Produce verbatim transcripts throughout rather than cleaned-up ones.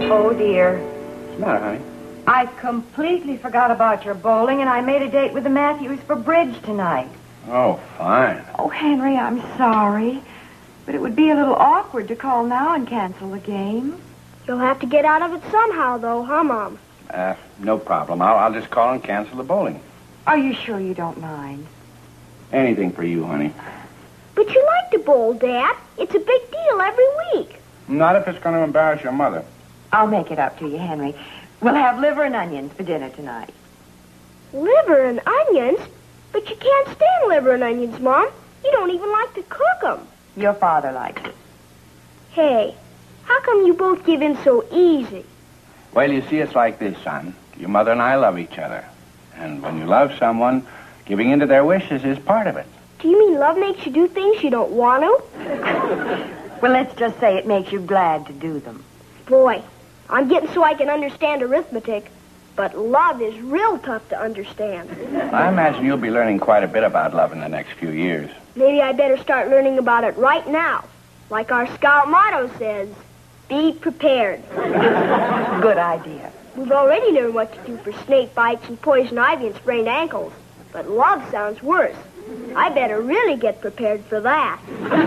Oh, dear. What's the matter, honey? I completely forgot about your bowling, and I made a date with the Matthews for bridge tonight. Oh, fine. Oh, Henry, I'm sorry. But it would be a little awkward to call now and cancel the game. You'll have to get out of it somehow, though, huh, Mom? Uh, no problem. I'll, I'll just call and cancel the bowling. Are you sure you don't mind? Anything for you, honey. But you like to bowl, Dad. It's a big deal every week. Not if it's going to embarrass your mother. I'll make it up to you, Henry. We'll have liver and onions for dinner tonight. Liver and onions? But you can't stand liver and onions, Mom. You don't even like to cook them. Your father likes it. Hey, how come you both give in so easy? Well, you see, it's like this, son. Your mother and I love each other. And when you love someone, giving in to their wishes is part of it. Do you mean love makes you do things you don't want to? Well, let's just say it makes you glad to do them. Boy, I'm getting so I can understand arithmetic. But love is real tough to understand. I imagine you'll be learning quite a bit about love in the next few years. Maybe I better start learning about it right now. Like our Scout motto says, be prepared. Good idea. We've already learned what to do for snake bites and poison ivy and sprained ankles. But love sounds worse. I better really get prepared for that.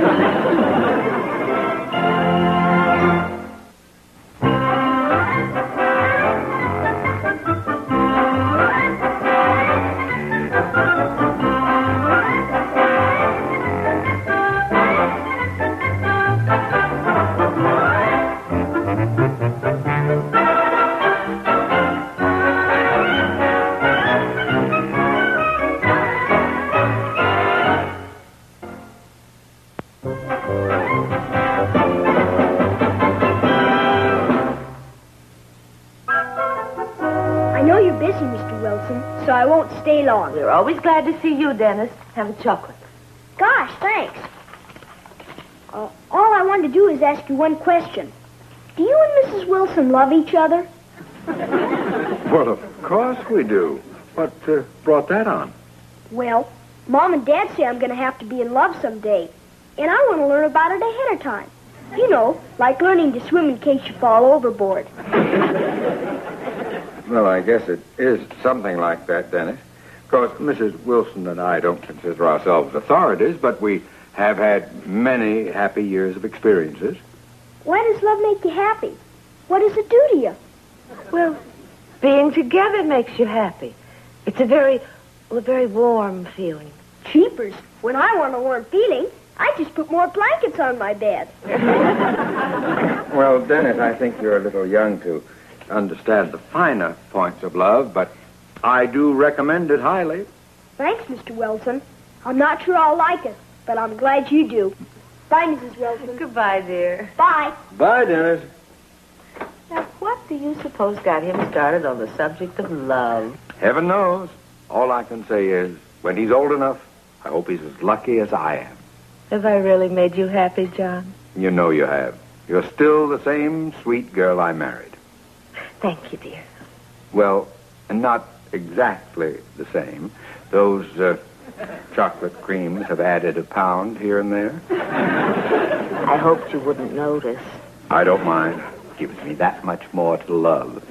So I won't stay long. We're always glad to see you, Dennis. Have a chocolate. Gosh, thanks. Uh, all I wanted to do is ask you one question. Do you and Missus Wilson love each other? Well, of course we do. What uh, brought that on? Well, Mom and Dad say I'm going to have to be in love someday. And I want to learn about it ahead of time. You know, like learning to swim in case you fall overboard. Well, I guess it is something like that, Dennis. Of course, Missus Wilson and I don't consider ourselves authorities, but we have had many happy years of experiences. Why does love make you happy? What does it do to you? Well, being together makes you happy. It's a very, well, a very warm feeling. Cheapers. When I want a warm feeling, I just put more blankets on my bed. Well, Dennis, I think you're a little young to understand the finer points of love, but I do recommend it highly. Thanks, Mister Wilson. I'm not sure I'll like it, but I'm glad you do. Bye, Missus Wilson. Goodbye, dear. Bye. Bye, Dennis. Now, what do you suppose got him started on the subject of love? Heaven knows. All I can say is, when he's old enough, I hope he's as lucky as I am. Have I really made you happy, John? You know you have. You're still the same sweet girl I married. Thank you, dear. Well, not exactly the same. Those uh, chocolate creams have added a pound here and there. I hoped you wouldn't notice. I don't mind. Gives me that much more to love.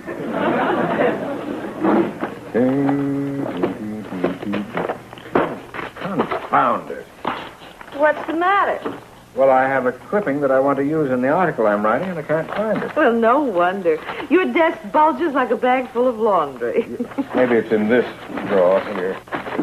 Confound it. What's the matter? Well, I have a clipping that I want to use in the article I'm writing, and I can't find it. Well, no wonder. Your desk bulges like a bag full of laundry. Maybe it's in this drawer here.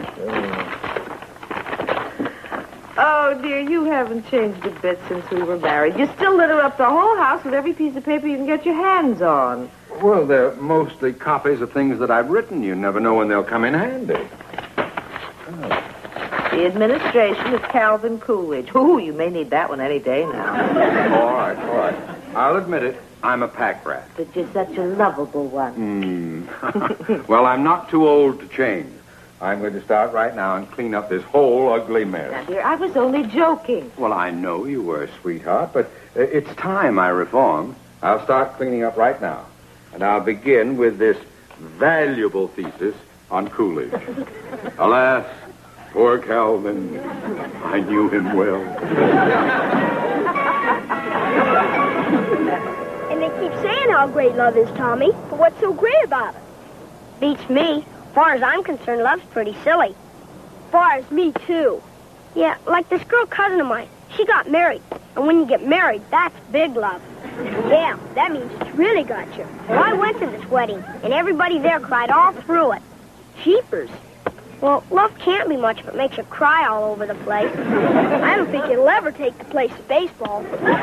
Oh, dear, you haven't changed a bit since we were married. You still litter up the whole house with every piece of paper you can get your hands on. Well, they're mostly copies of things that I've written. You never know when they'll come in handy. Oh. The administration of Calvin Coolidge. Ooh, you may need that one any day now. All right, all right. I'll admit it. I'm a pack rat. But you're such a lovable one. Mm. Well, I'm not too old to change. I'm going to start right now and clean up this whole ugly mess. Now, dear, I was only joking. Well, I know you were, sweetheart, but uh, it's time I reformed. I'll start cleaning up right now. And I'll begin with this valuable thesis on Coolidge. Alas, poor Calvin. I knew him well. And they keep saying how great love is, Tommy. But what's so great about it? Beats me. As far as I'm concerned, love's pretty silly. Far as me, too. Yeah, like this girl cousin of mine. She got married. And when you get married, that's big love. Yeah, that means it's really got you. Well, I went to this wedding, and everybody there cried all through it. Jeepers. Well, love can't be much, but makes you cry all over the place. I don't think it'll ever take the place of baseball.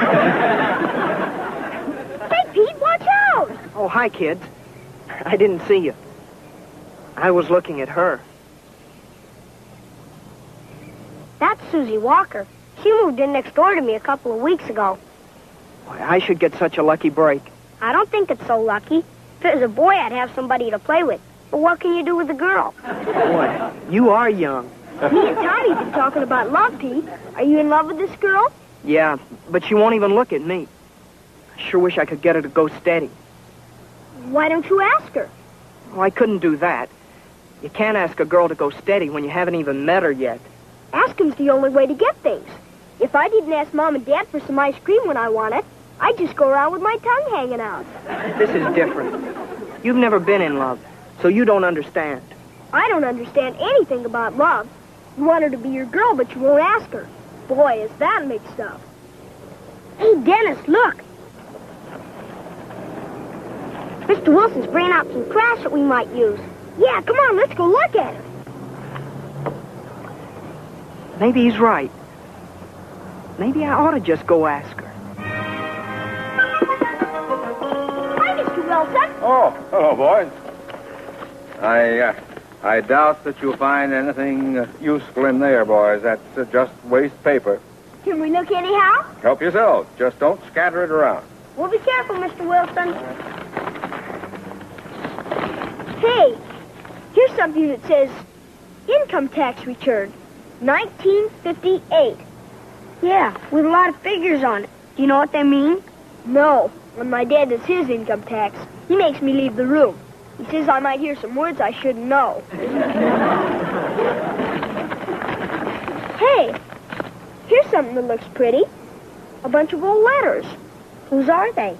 Hey, Pete, watch out! Oh, hi, kids. I didn't see you. I was looking at her. That's Susie Walker. She moved in next door to me a couple of weeks ago. Boy, I should get such a lucky break. I don't think it's so lucky. If it was a boy, I'd have somebody to play with. But what can you do with a girl? Boy, you are young. Me and Tommy have been talking about love, Pete. Are you in love with this girl? Yeah, but she won't even look at me. I sure wish I could get her to go steady. Why don't you ask her? Oh, I couldn't do that. You can't ask a girl to go steady when you haven't even met her yet. Asking's the only way to get things. If I didn't ask Mom and Dad for some ice cream when I want it, I'd just go around with my tongue hanging out. This is different. You've never been in love, so you don't understand. I don't understand anything about love. You want her to be your girl, but you won't ask her. Boy, is that mixed up. Hey, Dennis, look. Mister Wilson's bringing out some trash that we might use. Yeah, come on, let's go look at it. Maybe he's right. Maybe I ought to just go ask her. Hi, Mister Wilson. Oh, hello, boys. I, uh, I doubt that you'll find anything uh, useful in there, boys. That's uh, just waste paper. Can we look anyhow? Help yourselves. Just don't scatter it around. We'll be careful, Mister Wilson. Hey, here's something that says income tax return, nineteen fifty-eight. Yeah, with a lot of figures on it. Do you know what they mean? No, when my dad does his income tax, he makes me leave the room. He says I might hear some words I shouldn't know. Hey, here's something that looks pretty. A bunch of old letters. Whose are they?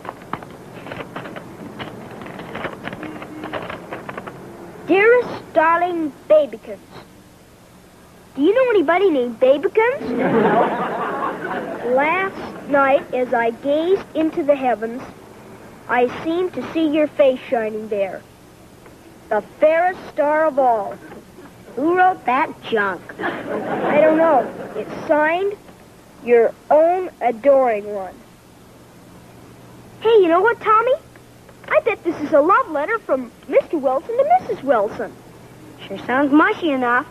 Dearest darling Babykins. Do you know anybody named Babykins? Last night, as I gazed into the heavens, I seemed to see your face shining there. The fairest star of all. Who wrote that junk? I don't know. It's signed, Your Own Adoring One. Hey, you know what, Tommy? I bet this is a love letter from Mister Wilson to Missus Wilson. Sure sounds mushy enough.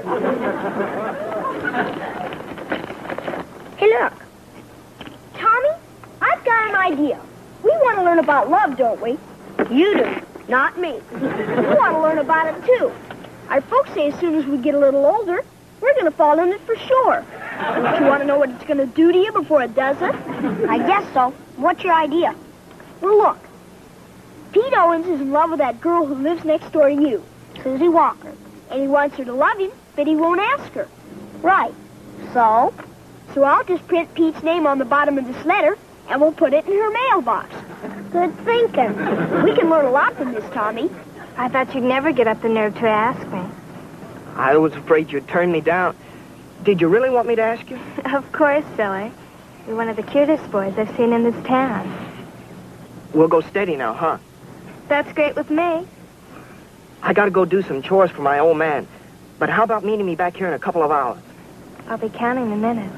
Hey, look. Tommy, I've got an idea. We want to learn about love, don't we? You do, not me. We want to learn about it, too. Our folks say as soon as we get a little older, we're going to fall in it for sure. Don't you want to know what it's going to do to you before it does it? I guess so. What's your idea? Well, look. Pete Owens is in love with that girl who lives next door to you, Susie Walker. And he wants her to love him, but he won't ask her. Right. So? So I'll just print Pete's name on the bottom of this letter, and we'll put it in her mailbox. Good thinking. We can learn a lot from this, Tommy. I thought you'd never get up the nerve to ask me. I was afraid you'd turn me down. Did you really want me to ask you? Of course, silly. You're one of the cutest boys I've seen in this town. We'll go steady now, huh? That's great with me. I gotta go do some chores for my old man. But how about meeting me back here in a couple of hours? I'll be counting the minutes.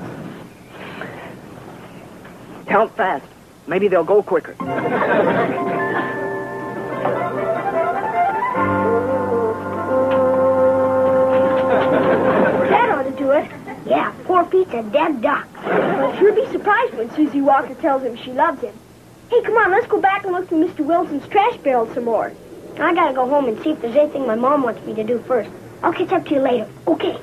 Count fast. Maybe they'll go quicker. That ought to do it. Yeah, poor Pete's a dead duck. I'll sure be surprised when Susie Walker tells him she loves him. Hey, come on, let's go back and look through Mister Wilson's trash barrel some more. I gotta go home and see if there's anything my mom wants me to do first. I'll catch up to you later. Okay.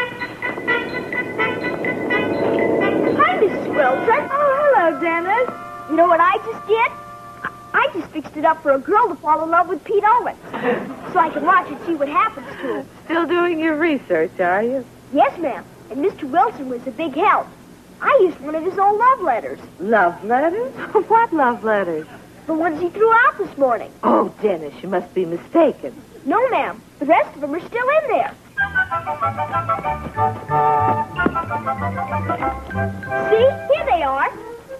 Hi, Missus Wilson. Oh, hello, Dennis. You know what I just did? I just fixed it up for a girl to fall in love with Pete Owens. So I can watch and see what happens to him. Still doing your research, are you? Yes, ma'am. And Mister Wilson was a big help. I used one of his old love letters. Love letters? What love letters? The ones he threw out this morning. Oh, Dennis, you must be mistaken. No, ma'am. The rest of them are still in there. See? Here they are.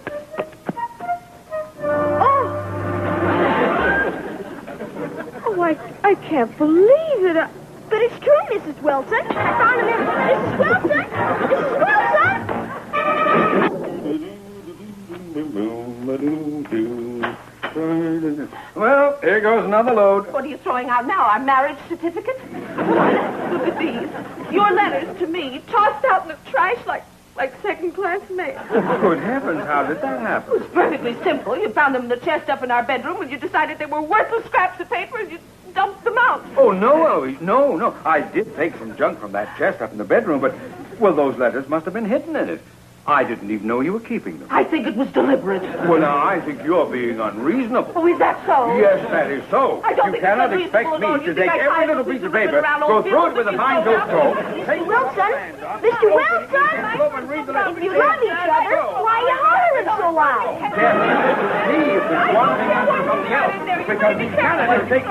Oh! Oh, I, I can't believe it. I... But it's true, Missus Wilson. I found him in... Missus Wilson! Missus Wilson! Well, here goes another load. What are you throwing out now? Our marriage certificate? Look at these. Your letters to me, tossed out in the trash like like second-class mail. Good heavens, how did that happen? It was perfectly simple. You found them in the chest up in our bedroom, and you decided they were worthless scraps of paper, and you dumped them out. Oh, no, Eloise, no, no. I did take some junk from that chest up in the bedroom, but, well, those letters must have been hidden in it. I didn't even know you were keeping them. I think it was deliberate. Well, now, I think you're being unreasonable. Oh, is that so? Yes, that is so. I don't you think cannot it's expect me unreasonable, to you take think I every tied little those piece of pieces paper, around go old through it bills with a and fine you tooth comb. Mister Wilson! Mister Wilson! If you love each other, why are you hollering so loud? Yes, he has been wanting after something else because he cannot take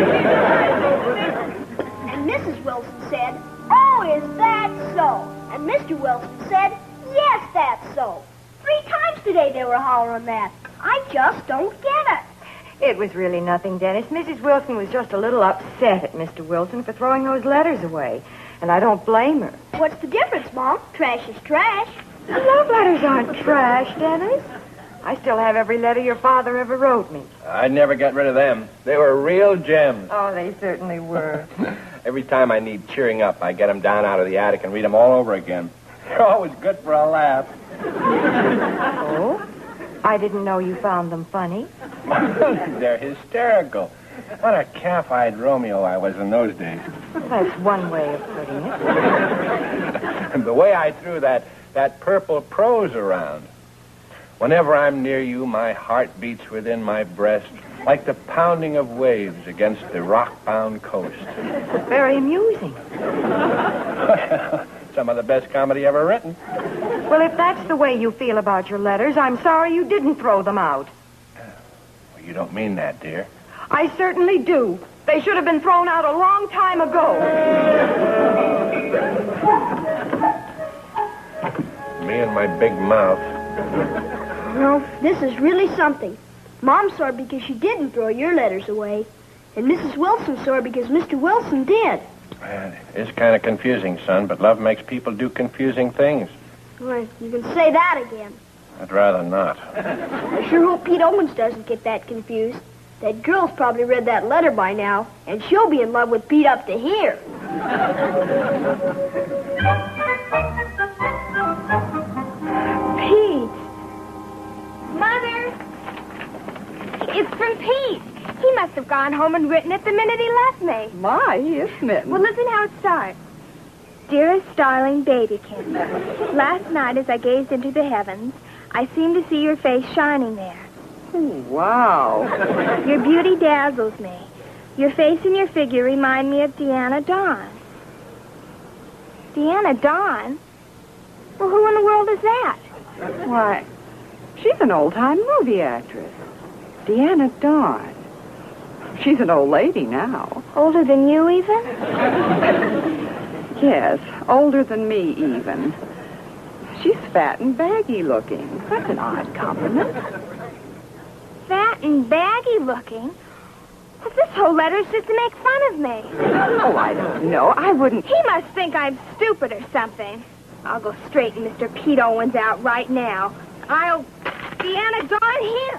And Missus Wilson said, oh, is that so? And Mister Wilson said, yes, that's so. Three times today they were hollering that. I just don't get it. It was really nothing, Dennis. Missus Wilson was just a little upset at Mister Wilson for throwing those letters away. And I don't blame her. What's the difference, Mom? Trash is trash. Love letters aren't trash, Dennis. I still have every letter your father ever wrote me. I'd never get rid of them. They were real gems. Oh, they certainly were. Every time I need cheering up, I get them down out of the attic and read them all over again. They're always good for a laugh. Oh? I didn't know you found them funny. They're hysterical. What a calf-eyed Romeo I was in those days. Well, that's one way of putting it. And the way I threw that, that purple prose around. Whenever I'm near you, my heart beats within my breast like the pounding of waves against the rock-bound coast. Very amusing. Some of the best comedy ever written. Well, if that's the way you feel about your letters, I'm sorry you didn't throw them out. Well, you don't mean that, dear. I certainly do. They should have been thrown out a long time ago. Me and my big mouth. Well, this is really something. Mom's sore because she didn't throw your letters away. And Missus Wilson's sore because Mister Wilson did. Man, it's kind of confusing, son, but love makes people do confusing things. Well, you can say that again. I'd rather not. I sure hope Pete Owens doesn't get that confused. That girl's probably read that letter by now, and she'll be in love with Pete up to here. Pete. Mother. It's from Pete. He must have gone home and written it the minute he left me. My, he is smitten. Well, listen how it starts. Dearest darling babykins, last night as I gazed into the heavens, I seemed to see your face shining there. Wow. Your beauty dazzles me. Your face and your figure remind me of Deanna Dawn. Deanna Dawn? Well, who in the world is that? Why, she's an old-time movie actress. Deanna Dawn. She's an old lady now. Older than you, even? Yes, older than me, even. She's fat and baggy looking. That's an odd compliment. Fat and baggy looking? Well, this whole letter's just to make fun of me. Oh, I don't know. I wouldn't... He must think I'm stupid or something. I'll go straighten Mister Pete Owens out right now. I'll Deanna Dawn him.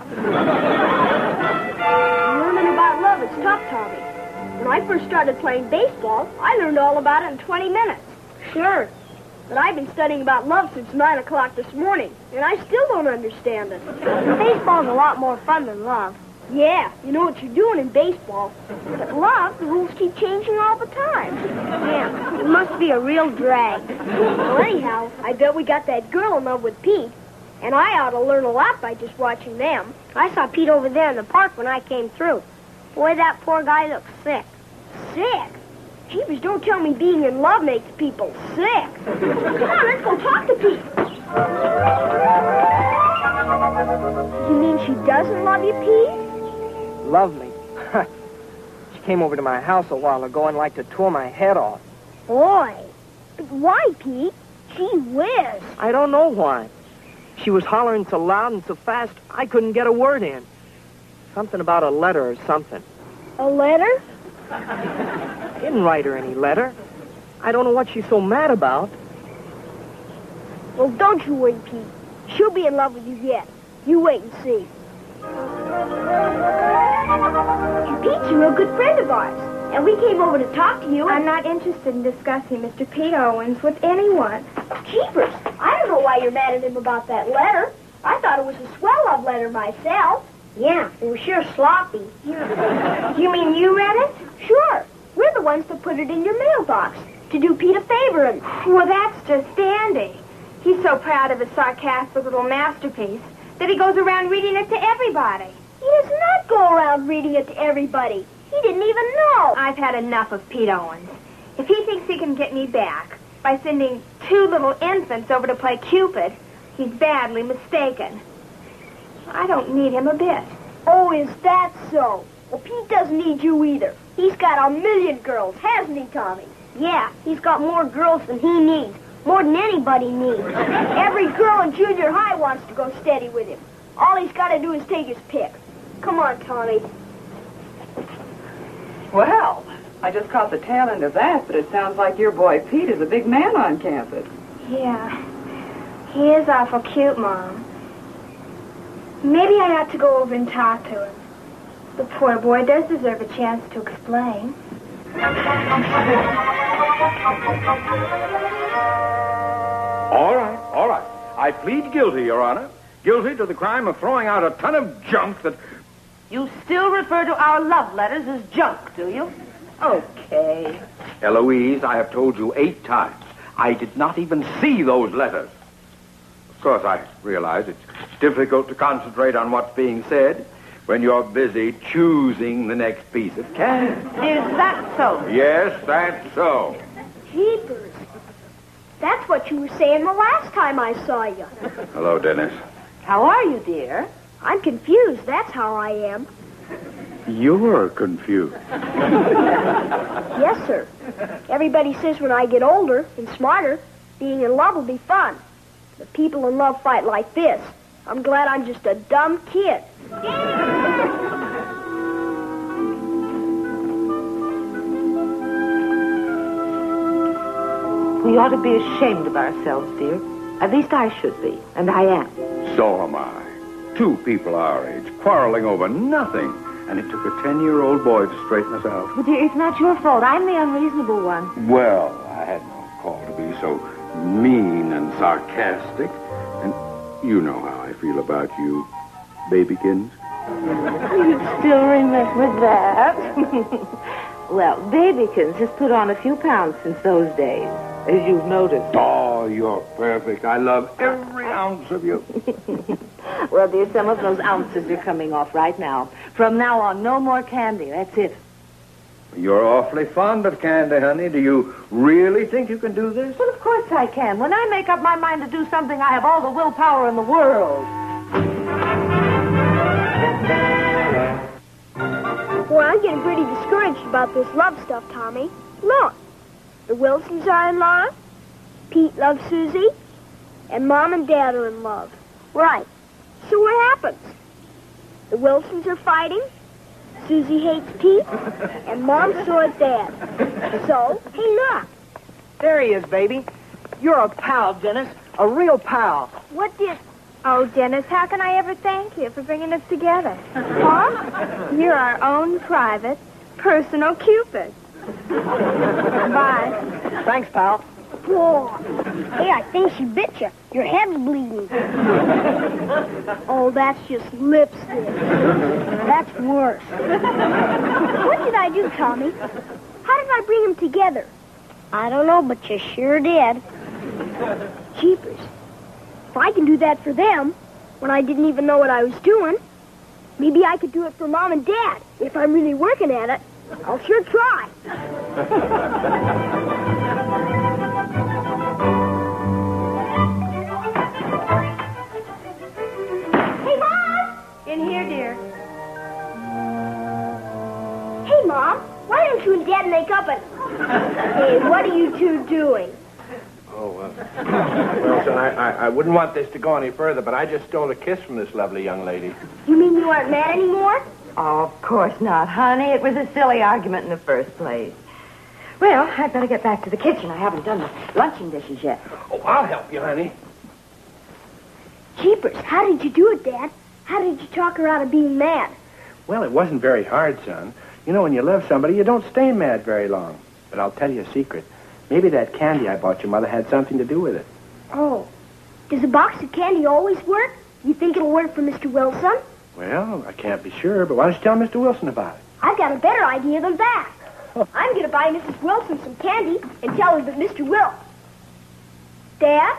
Learning about love is tough, Tommy. When I first started playing baseball, I learned all about it in twenty minutes. Sure. But I've been studying about love since nine o'clock this morning, and I still don't understand it. Baseball's a lot more fun than love. Yeah, you know what you're doing in baseball. But love, the rules keep changing all the time. Yeah, it must be a real drag. Well, anyhow, I bet we got that girl in love with Pete. And I ought to learn a lot by just watching them. I saw Pete over there in the park when I came through. Boy, that poor guy looks sick. Sick? Jeepers, don't tell me being in love makes people sick. Come on, let's go talk to Pete. You mean she doesn't love you, Pete? Lovely. She came over to my house a while ago and like to tore my head off. Boy. But why, Pete? Gee whiz. I don't know why. She was hollering so loud and so fast, I couldn't get a word in. Something about a letter or something. A letter? I didn't write her any letter. I don't know what she's so mad about. Well, don't you worry, Pete. She'll be in love with you yet. You wait and see. And Pete's a real good friend of ours. And we came over to talk to you. I'm not interested in discussing Mister Pete Owens with anyone. Jeepers, I don't know why you're mad at him about that letter. I thought it was a swell love letter myself. Yeah, it was sure sloppy. You mean you read it? Sure. We're the ones that put it in your mailbox to do Pete a favor and... Well, that's just dandy. He's so proud of his sarcastic little masterpiece that he goes around reading it to everybody. He does not go around reading it to everybody. He didn't even know. I've had enough of Pete Owens. If he thinks he can get me back by sending two little infants over to play Cupid, he's badly mistaken. I don't need him a bit. Oh, is that so? Well, Pete doesn't need you either. He's got a million girls, hasn't he, Tommy? Yeah, he's got more girls than he needs. More than anybody needs. Every girl in junior high wants to go steady with him. All he's got to do is take his pick. Come on, Tommy. Well, I just caught the tail end of that, but it sounds like your boy Pete is a big man on campus. Yeah, he is awful cute, Mom. Maybe I ought to go over and talk to him. The poor boy does deserve a chance to explain. All right, all right. I plead guilty, Your Honor. Guilty to the crime of throwing out a ton of junk that... You still refer to our love letters as junk, do you? Okay. Eloise, I have told you eight times. I did not even see those letters. Of course, I realize it's difficult to concentrate on what's being said when you're busy choosing the next piece of candy. Is that so? Yes, that's so. Jeepers. That's what you were saying the last time I saw you. Hello, Dennis. How are you, dear? I'm confused. That's how I am. You're confused. Yes, sir. Everybody says when I get older and smarter, being in love will be fun. But people in love fight like this. I'm glad I'm just a dumb kid. We ought to be ashamed of ourselves, dear. At least I should be, and I am. So am I. Two people our age quarreling over nothing. And it took a ten-year-old boy to straighten us out. But dear, it's not your fault. I'm the unreasonable one. Well, I had no call to be so mean and sarcastic. And you know how I feel about you, Babykins. You still remember that? Well, Babykins has put on a few pounds since those days, as you've noticed. Oh, you're perfect. I love every ounce of you. Well, dear, some of those ounces are coming off right now. From now on, no more candy. That's it. You're awfully fond of candy, honey. Do you really think you can do this? Well, of course I can. When I make up my mind to do something, I have all the willpower in the world. Boy, I'm getting pretty discouraged about this love stuff, Tommy. Look, the Wilsons are in love, Pete loves Susie, and Mom and Dad are in love. Right. So what happens? The Wilsons are fighting, Susie hates Pete, and Mom sore at Dad. So, hey, look. There he is, baby. You're a pal, Dennis. A real pal. What did... Oh, Dennis, how can I ever thank you for bringing us together? Huh? You're our own private, personal Cupid. Bye. Thanks, pal. Whoa. Hey, I think she bit you. Your head's bleeding. Oh, that's just lipstick. That's worse. What did I do, Tommy? How did I bring them together? I don't know, but you sure did. Jeepers. If I can do that for them, when I didn't even know what I was doing, maybe I could do it for Mom and Dad. If I'm really working at it, I'll sure try. In here, dear. Mom. Why don't you and Dad make up and... Hey, what are you two doing? Oh, uh, well, son, I, I, I wouldn't want this to go any further, but I just stole a kiss from this lovely young lady. You mean you aren't mad anymore? Oh, of course not, honey. It was a silly argument in the first place. Well, I'd better get back to the kitchen. I haven't done the luncheon dishes yet. Oh, I'll help you, honey. Jeepers, how did you do it, Dad? How did you talk her out of being mad? Well, it wasn't very hard, son. You know, when you love somebody, you don't stay mad very long. But I'll tell you a secret. Maybe that candy I bought your mother had something to do with it. Oh. Does a box of candy always work? You think it'll work for Mister Wilson? Well, I can't be sure, but why don't you tell Mister Wilson about it? I've got a better idea than that. I'm going to buy Missus Wilson some candy and tell her that Mister Will... Dad?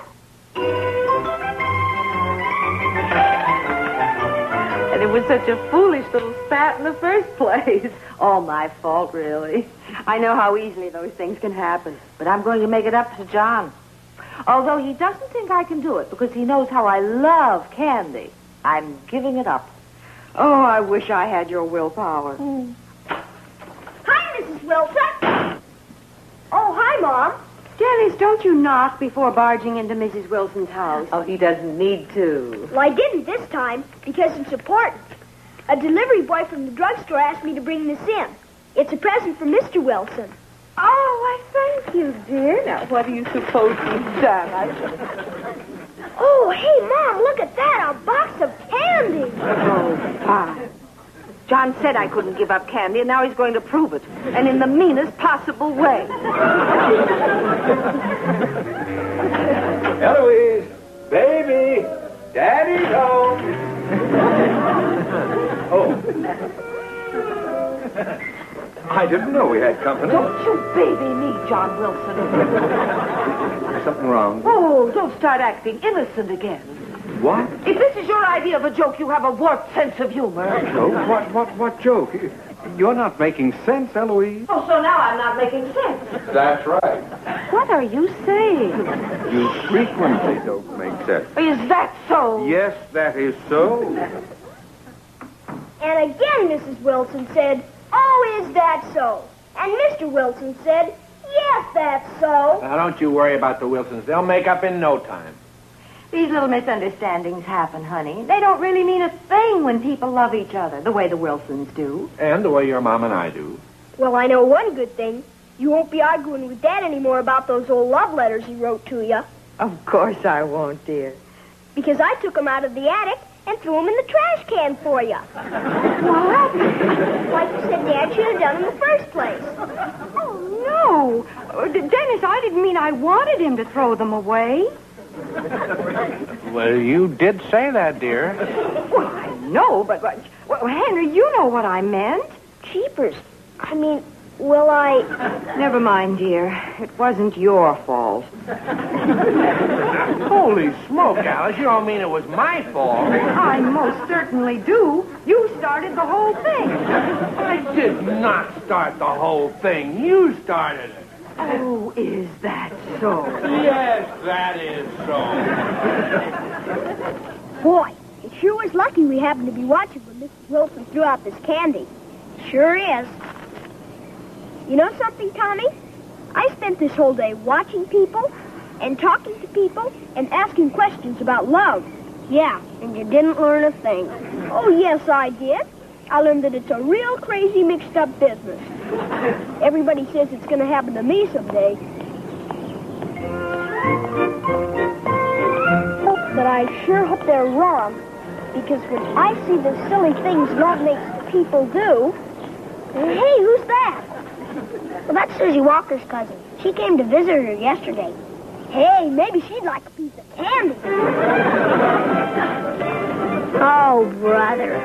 And it was such a foolish little spat in the first place. All my fault, really. I know how easily those things can happen. But I'm going to make it up to John. Although he doesn't think I can do it because he knows how I love candy. I'm giving it up. Oh, I wish I had your willpower. Mm. Hi, Missus Wilson. Oh, hi, Mom. Dennis, don't you knock before barging into Missus Wilson's house? Oh, he doesn't need to. Well, I didn't this time because it's important. A delivery boy from the drugstore asked me to bring this in. It's a present for Mister Wilson. Oh, I thank you, dear. Now, what do you suppose he's done? I... Oh, hey, Mom, look at that, a box of candy. Oh, fine. John said I couldn't give up candy, and now he's going to prove it. And in the meanest possible way. Eloise, baby, Daddy's home. Oh. I didn't know we had company. Don't you baby me, John Wilson. There's something wrong. Oh, don't start acting innocent again. What? If this is your idea of a joke, you have a warped sense of humor. Joke? What, what, what joke? You're not making sense, Eloise. Oh, so now I'm not making sense. That's right. What are you saying? You frequently don't make sense. Is that so? Yes, that is so. And again, Missus Wilson said, oh, is that so? And Mister Wilson said, yes, that's so. Now, don't you worry about the Wilsons. They'll make up in no time. These little misunderstandings happen, honey. They don't really mean a thing when people love each other, the way the Wilsons do. And the way your mom and I do. Well, I know one good thing. You won't be arguing with Dad anymore about those old love letters he wrote to you. Of course I won't, dear. Because I took them out of the attic and threw them in the trash can for you. What? Like you said Dad should have done in the first place. Oh, no. Uh, D- Dennis, I didn't mean I wanted him to throw them away. Well, you did say that, dear. Well, I know, but, but well, Henry, you know what I meant. Jeepers. I mean, will I... Never mind, dear. It wasn't your fault. Holy smoke, Alice. You don't mean it was my fault. I most certainly do. You started the whole thing. I did not start the whole thing. You started it. Oh, is that so? Yes, that is so. Boy, it sure was lucky we happened to be watching when Missus Wilson threw out this candy. Sure is. You know something, Tommy? I spent this whole day watching people and talking to people and asking questions about love. Yeah, and you didn't learn a thing. Oh, yes, I did. I learned that it's a real crazy mixed-up business. Everybody says it's going to happen to me someday. But I sure hope they're wrong, because when I see the silly things love makes people do... Hey, who's that? Well, that's Susie Walker's cousin. She came to visit her yesterday. Hey, maybe she'd like a piece of candy. Oh, brother.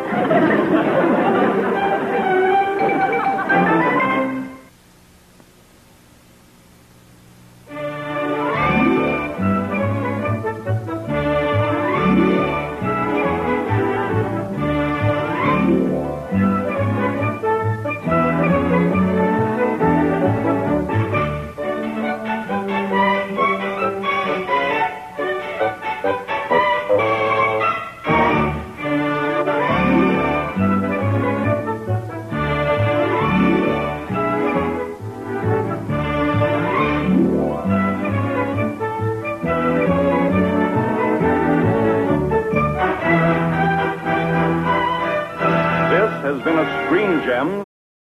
has been a screen gem